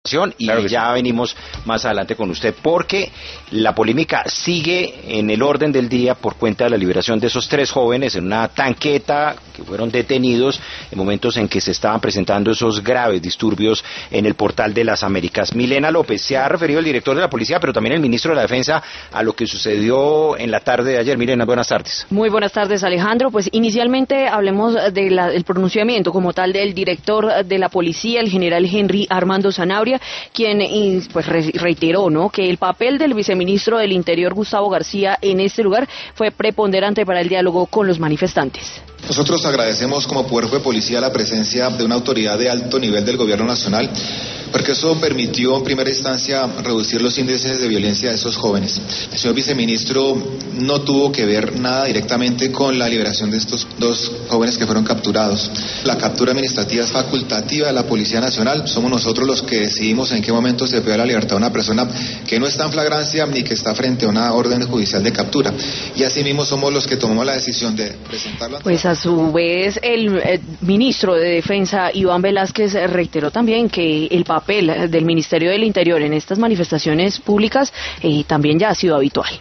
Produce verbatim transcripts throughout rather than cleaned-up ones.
Y claro ya sí. Venimos más adelante con usted porque la polémica sigue en el orden del día por cuenta de la liberación de esos tres jóvenes en una tanqueta que fueron detenidos en momentos en que se estaban presentando esos graves disturbios en el Portal de las Américas. Milena López, se ha referido el director de la policía, pero también el ministro de la Defensa a lo que sucedió en la tarde de ayer. Milena, buenas tardes. Muy buenas tardes, Alejandro. Pues inicialmente hablemos del pronunciamiento como tal del director de la policía, el general Henry Armando Zanabria, quien pues reiteró, ¿no?, que el papel del viceministro del Interior, Gustavo García, en este lugar fue preponderante para el diálogo con los manifestantes. Nosotros agradecemos como Cuerpo de Policía la presencia de una autoridad de alto nivel del Gobierno Nacional, porque eso permitió en primera instancia reducir los índices de violencia de esos jóvenes. El señor viceministro no tuvo que ver nada directamente con la liberación de estos dos jóvenes que fueron capturados. La captura administrativa es facultativa de la Policía Nacional. Somos nosotros los que decidimos en qué momento se priva la libertad de una persona que no está en flagrancia ni que está frente a una orden judicial de captura. Y asimismo somos los que tomamos la decisión de presentarla. Pues a su vez el, el ministro de Defensa, Iván Velázquez, reiteró también que el papel del Ministerio del Interior en estas manifestaciones públicas eh, también ya ha sido habitual.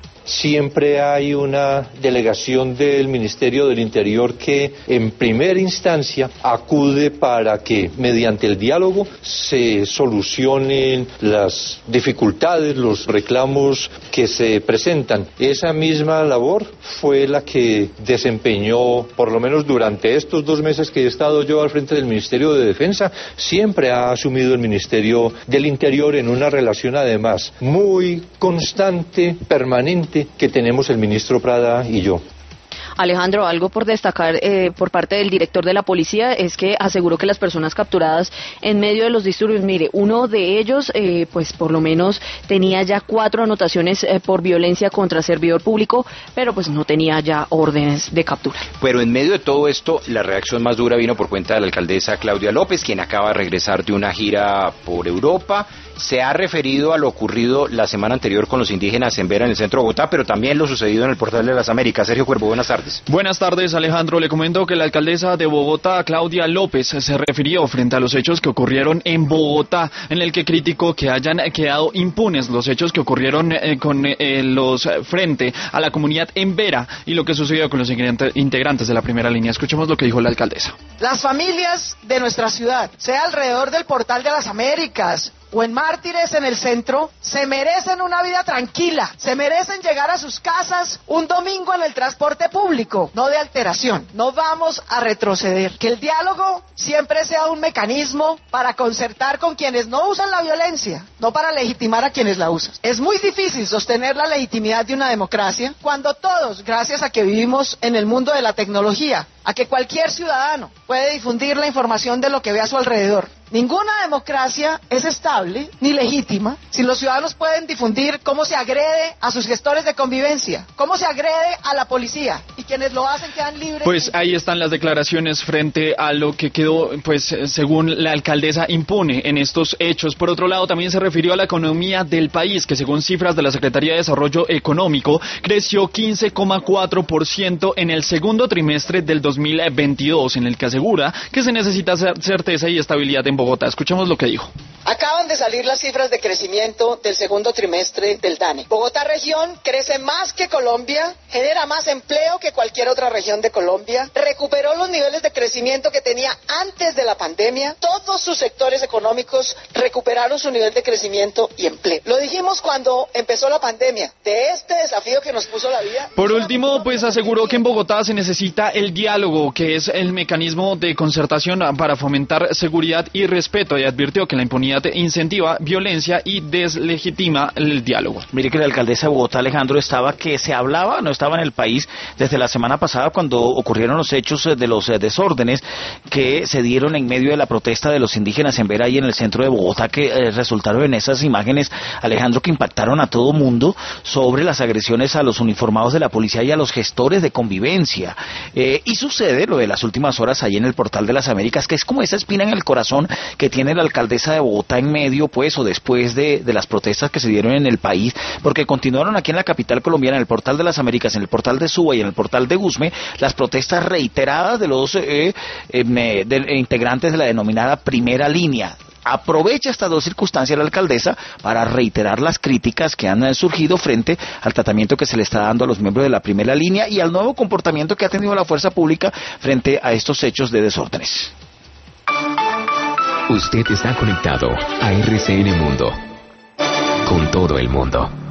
Siempre hay una delegación del Ministerio del Interior que en primera instancia acude para que mediante el diálogo se solucionen las dificultades, los reclamos que se presentan. Esa misma labor fue la que desempeñó, por lo menos durante estos dos meses que he estado yo al frente del Ministerio de Defensa, siempre ha asumido el Ministerio del Interior en una relación además muy constante, permanente, que tenemos el ministro Prada y yo. Alejandro, algo por destacar eh, por parte del director de la policía es que aseguró que las personas capturadas en medio de los disturbios, mire, uno de ellos eh, pues por lo menos tenía ya cuatro anotaciones eh, por violencia contra servidor público, pero pues no tenía ya órdenes de captura. Pero en medio de todo esto, la reacción más dura vino por cuenta de la alcaldesa Claudia López, quien acaba de regresar de una gira por Europa. Se ha referido a lo ocurrido la semana anterior con los indígenas en Vera, en el centro de Bogotá, pero también lo sucedido en el Portal de las Américas. Sergio Cuervo, buenas tardes. Buenas tardes, Alejandro. Le comento que la alcaldesa de Bogotá, Claudia López, se refirió frente a los hechos que ocurrieron en Bogotá, en el que criticó que hayan quedado impunes los hechos que ocurrieron eh, con eh, los frente a la comunidad en Vera y lo que sucedió con los integrantes de la primera línea. Escuchemos lo que dijo la alcaldesa. Las familias de nuestra ciudad, sea alrededor del Portal de las Américas o en Mártires en el centro, se merecen una vida tranquila, se merecen llegar a sus casas un domingo en el transporte público, no de alteración. No vamos a retroceder. Que el diálogo siempre sea un mecanismo para concertar con quienes no usan la violencia, no para legitimar a quienes la usan. Es muy difícil sostener la legitimidad de una democracia cuando todos, gracias a que vivimos en el mundo de la tecnología, a que cualquier ciudadano puede difundir la información de lo que ve a su alrededor. Ninguna democracia es estable ni legítima si los ciudadanos pueden difundir cómo se agrede a sus gestores de convivencia, cómo se agrede a la policía, y quienes lo hacen quedan libres. Pues ahí están las declaraciones frente a lo que quedó, pues según la alcaldesa, impune en estos hechos. Por otro lado, también se refirió a la economía del país, que según cifras de la Secretaría de Desarrollo Económico, creció quince coma cuatro por ciento en el segundo trimestre del dos mil veintidós, en el que asegura que se necesita certeza y estabilidad en Bogotá. Escuchemos lo que dijo. Acaban de salir las cifras de crecimiento del segundo trimestre del DANE. Bogotá región crece más que Colombia, genera más empleo que cualquier otra región de Colombia, recuperó los niveles de crecimiento que tenía antes de la pandemia, todos sus sectores económicos recuperaron su nivel de crecimiento y empleo. Lo dijimos cuando empezó la pandemia, de este desafío que nos puso la vida. Por último, pues aseguró que en Bogotá se necesita el diálogo, que es el mecanismo de concertación para fomentar seguridad y respeto, y advirtió que la impunidad incentiva violencia y deslegitima el diálogo. Mire que la alcaldesa de Bogotá, Alejandro, estaba que se hablaba, no estaba en el país desde la semana pasada cuando ocurrieron los hechos de los desórdenes que se dieron en medio de la protesta de los indígenas en Vera y en el centro de Bogotá, que eh, resultaron en esas imágenes, Alejandro, que impactaron a todo mundo sobre las agresiones a los uniformados de la policía y a los gestores de convivencia. Eh, y sucede lo de las últimas horas ahí en el Portal de las Américas, que es como esa espina en el corazón que tiene la alcaldesa de Bogotá en medio, pues, o después de, de las protestas que se dieron en el país, porque continuaron aquí en la capital colombiana, en el Portal de las Américas, en el Portal de Suba y en el Portal de Usme, las protestas reiteradas de los eh, eh, de, eh, integrantes de la denominada primera línea. aprovecha estas dos circunstancias la alcaldesa para reiterar las críticas que han surgido frente al tratamiento que se le está dando a los miembros de la primera línea y al nuevo comportamiento que ha tenido la fuerza pública frente a estos hechos de desórdenes. Usted está conectado a R C N Mundo, con todo el mundo.